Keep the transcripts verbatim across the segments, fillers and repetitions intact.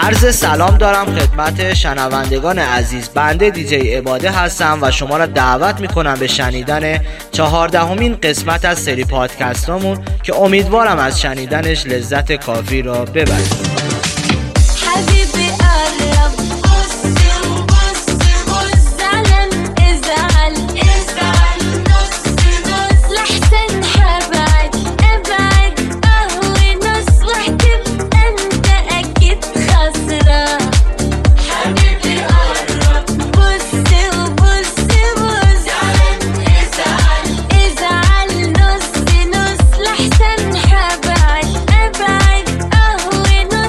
عرض سلام دارم خدمت شنوندگان عزیز. بنده دیجی عباده هستم و شما را دعوت میکنم به شنیدن چهاردهمین قسمت از سری پادکستامون که امیدوارم از شنیدنش لذت کافی را ببرید. نص نص لحسن حبايب ابعد اهوي نص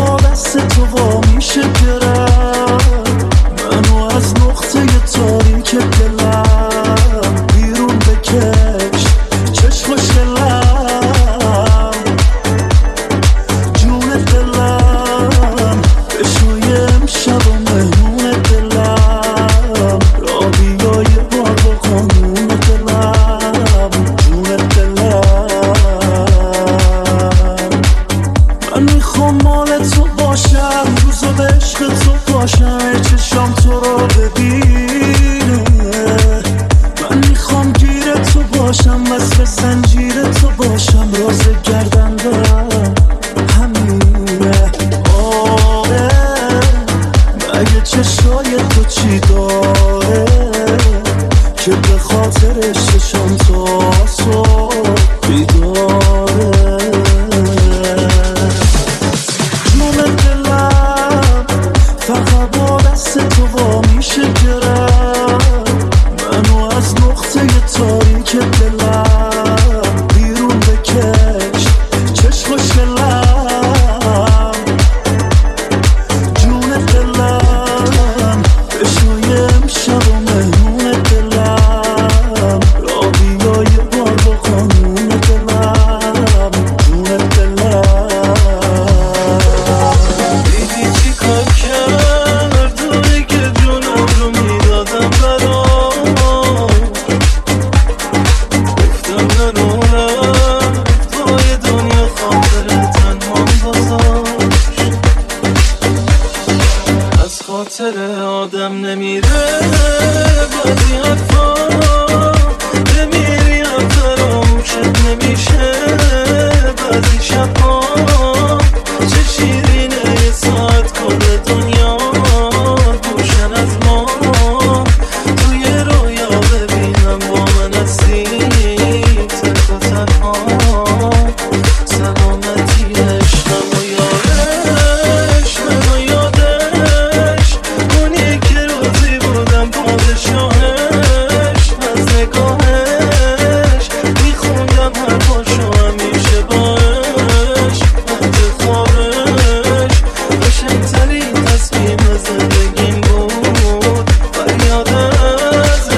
با دست تو وا میشه گرم منو از نقطه تاریک دلم بیرون بکش چشم شلم جون دلم بشوی امشب و مهمون دلم را بیای بار با قانون دلم جون دلم من میخوام مال تو باشم روزو به عشق تو باشم چشم تو رو ببینه من میخوام گیر تو باشم وصل زنجیر تو باشم راز گردن دارم همینه آره مگه چشای تو چی داره که به خاطرش چشم تا صبح بیداره جون دلم فقط با دست تو وا میشه گرم منو از نقطه تاریک دلم بیرون بکش چشم شلم جون دلم بشوی امشب و مهمون دلم را بیای بار با قانون دلم جون دلم دیدی چی کار کرد اونی که جونم رو میدادم برام گفتم ننونم پای دنیا خاطر تنها گذاشت از خاطر آدم نمیره بعضی حرفا بمیری هم فراموشت نمیشه بعضی شبها چه شیرینه یه ساعت کل دنیا روشن از ما توی رویا ببینم با من هستی تنها تنها سلامتی عشقم و یارش من و یادش اونی که روزی بودم پادشاهش از نگاهش میخوندم حرفاشو همیشه باش وقت خوابش قشنگترین تصمیم زندگیم بود فریاد ازش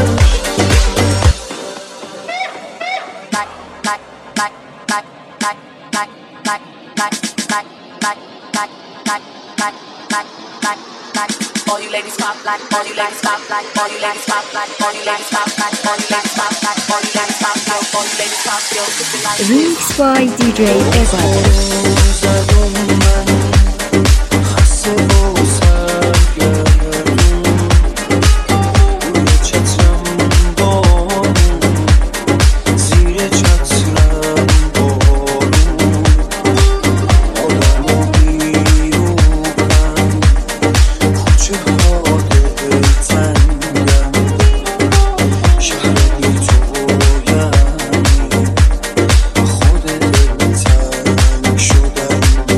All you ladies pop like, all you ladies pop like, all you ladies pop like, all you ladies pop like, all you ladies pop like, all you ladies pop like, all you ladies pop yo, just like Remix by دی جی Ebade. شدم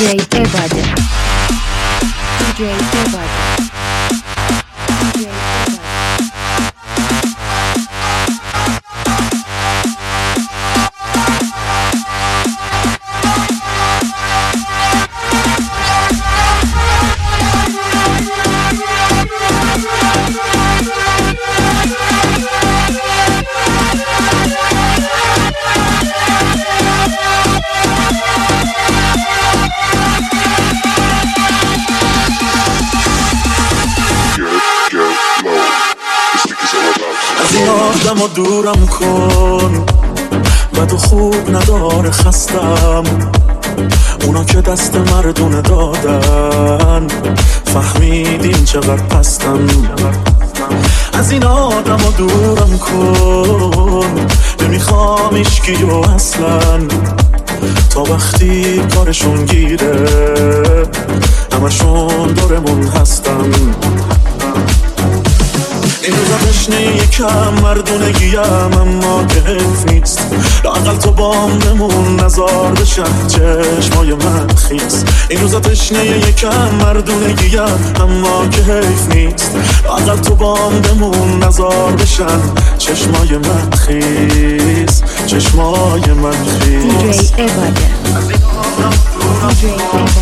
جی عباده دی جی عباده دی جی عباده آدم و دورم کن بد و خوب نداره خستم اونا که دست مردونه دادن فهمیدین چقدر پستم از این آدم و دورم کن نمیخوام اشکیو اصلا تا وقتی کارشون گیره همشون دورمون هستن این روزا تشنه یکم مردونگیم اما که حیف نیست لااقل تو بام بمون نزار بشن چشمای من خیس این روزا تشنه یکم مردونگیم اما که حیف نیست لااقل تو بام بمون نزار بشن چشمای من خیس چشمای من خیس دی جی عباده دی جی عباده